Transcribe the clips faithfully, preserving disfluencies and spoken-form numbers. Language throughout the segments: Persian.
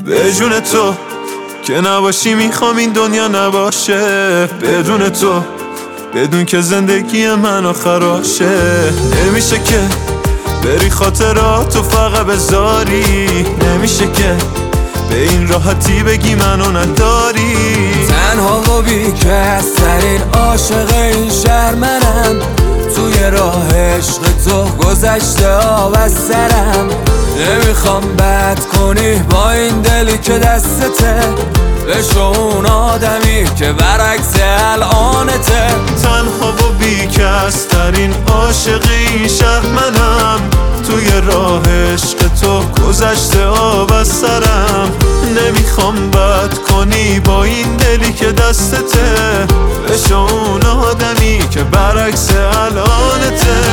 به جون تو که نباشی میخوام این دنیا نباشه، بدون تو بدون که زندگی من آخراشه. نمیشه که بری خاطراتو فقط بذاری، نمیشه که به این راحتی بگی منو نداری. تنها و بیکس ترین عاشق این شهر منم، توی راه عشق تو گذشته آب از سرم. نمیخوام بد کنی با این دلی که دستته، بشو اون آدمی که برعکس الانته. تنها و بیکس ترین عاشق این شهر منم، توی راه عشق تو گذشته آب از سرم. نمیخوام بد کنی با این دلی که دستته، بشو اون آدمی که برعکس الانته.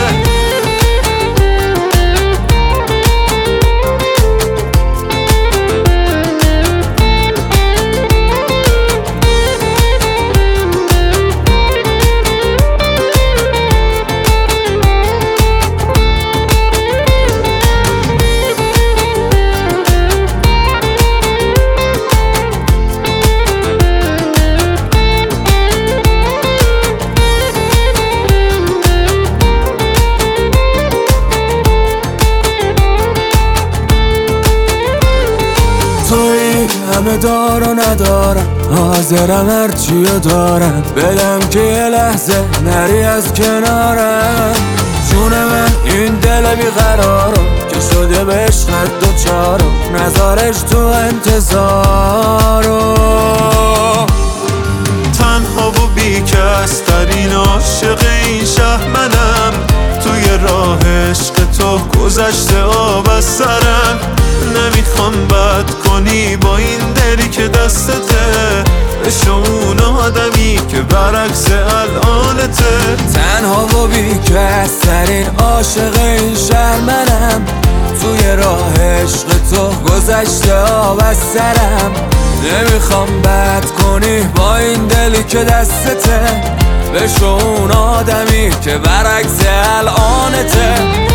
توی همه دار و ندارم، حاضرم هرچیو دارم بدم که یه لحظه نری از کنارم. جون من این دل بیقرارم که شده به عشقت دوچارم، نذارش تو انتظارم. تنها و بیکس ترین عاشق این شهر منم، توی راه عشق تو گذشته آب از سرم. نمیخوام بد کنی با این دلی که دستته، بشو اون آدمی که برعکس الانته. تنها و بیکس ترین عاشق این شهر منم، توی راه عشق تو گذشته آب از سرم. نمیخوام بد کنی با این دلی که دستته، بشو اون آدمی که برعکس الانته.